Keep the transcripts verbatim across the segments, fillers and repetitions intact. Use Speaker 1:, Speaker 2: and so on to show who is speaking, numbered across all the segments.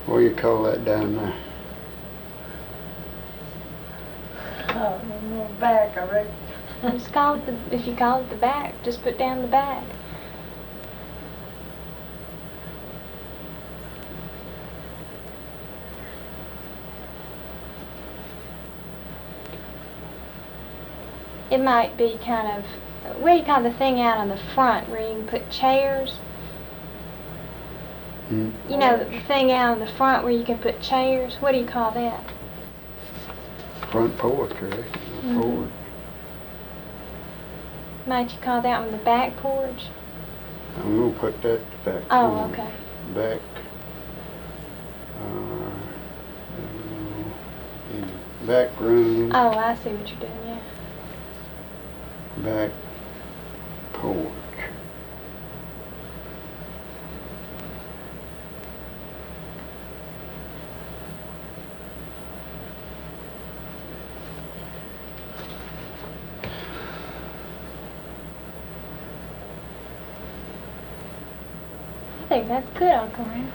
Speaker 1: What do you call that down there?
Speaker 2: Oh, in the back of it.
Speaker 3: Just call it the, if you call it the back, just put down the back. It might be kind of, what do you call the thing out on the front where you can put chairs?
Speaker 1: Hmm?
Speaker 3: You know, the thing out on the front where you can put chairs? What do you call that?
Speaker 1: Front porch, right?
Speaker 3: Mhm.
Speaker 1: Porch.
Speaker 3: Might you call that one the back porch?
Speaker 1: I'm gonna put that back.
Speaker 3: Oh,
Speaker 1: on.
Speaker 3: okay.
Speaker 1: Back. Uh, uh, back room.
Speaker 3: Oh, I see what you're doing, yeah.
Speaker 1: Back porch.
Speaker 3: I think that's good, Uncle Ram.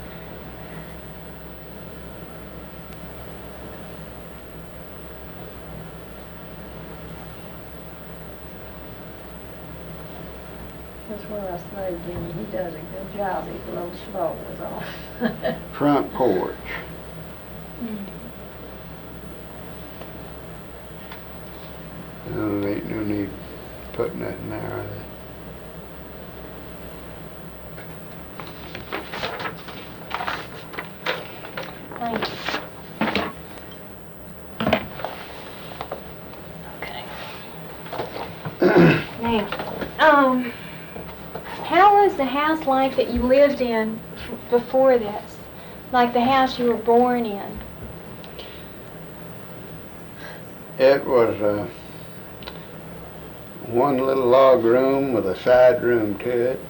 Speaker 2: That's what I say, Jimmy, he does a good job, he's a little slow was all.
Speaker 1: Front porch.
Speaker 3: Mm.
Speaker 1: No, there ain't no need putting that in there, are there?
Speaker 3: Thank you. Okay. Now, um, how was the house like that you lived in f- before this? Like the house you were born in?
Speaker 1: It was uh, one little log room with a side room to it,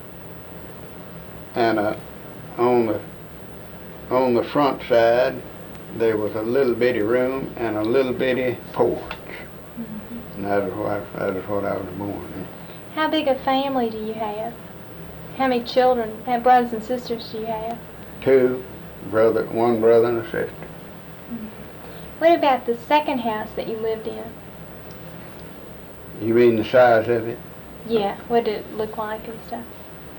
Speaker 1: and uh, on the on the front side there was a little bitty room and a little bitty porch.
Speaker 3: Mm-hmm.
Speaker 1: And that is what that is what I was born in.
Speaker 3: How big a family do you have? How many children, how brothers and sisters do you have?
Speaker 1: Two brother, one brother and a sister.
Speaker 3: What about the second house that you lived in?
Speaker 1: You mean the size of it?
Speaker 3: Yeah, what did it look like and stuff?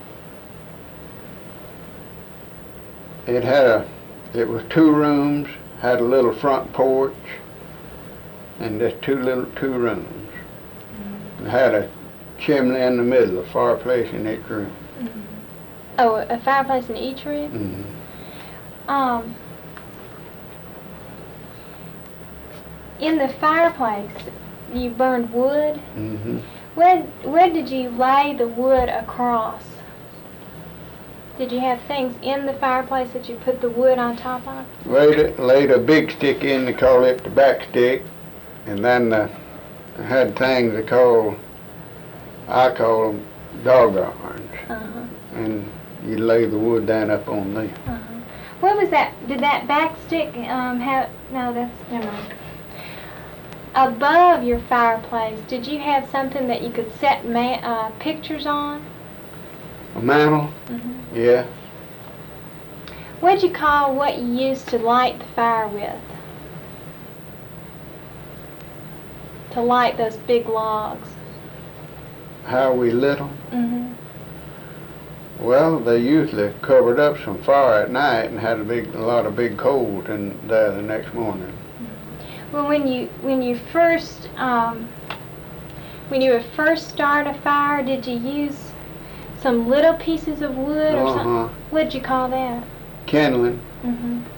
Speaker 1: It had a, it was two rooms, had a little front porch, and just two little two rooms.
Speaker 3: Mm-hmm.
Speaker 1: It had a chimney in the middle, a fireplace in each room.
Speaker 3: Mm-hmm. Oh, a fireplace in each room?
Speaker 1: Mm-hmm.
Speaker 3: Um, in the fireplace, you burned wood.
Speaker 1: Mm-hmm.
Speaker 3: Where where did you lay the wood across? Did you have things in the fireplace that you put the wood on top of?
Speaker 1: Laid, it, laid a big stick in, they call it the back stick, and then uh, had things they call, I call them dog irons,
Speaker 3: Uh-huh.
Speaker 1: and you lay the wood down up on there.
Speaker 3: Uh-huh. What was that? Did that back stick um have? No, that's never mind. Above your fireplace, did you have something that you could set ma- uh, pictures on?
Speaker 1: A mantle?
Speaker 3: Mm-hmm.
Speaker 1: Yeah.
Speaker 3: What'd you call what you used to light the fire with? To light those big logs.
Speaker 1: How we lit them?
Speaker 3: Mm-hmm.
Speaker 1: Well, they usually covered up some fire at night and had a big, a lot of big coals in there the next morning.
Speaker 3: Well, when you when you first um, when you would first start a fire, did you use some little pieces of wood or
Speaker 1: Uh-huh.
Speaker 3: something? What'd you call that?
Speaker 1: Kindling.
Speaker 3: Mm-hmm.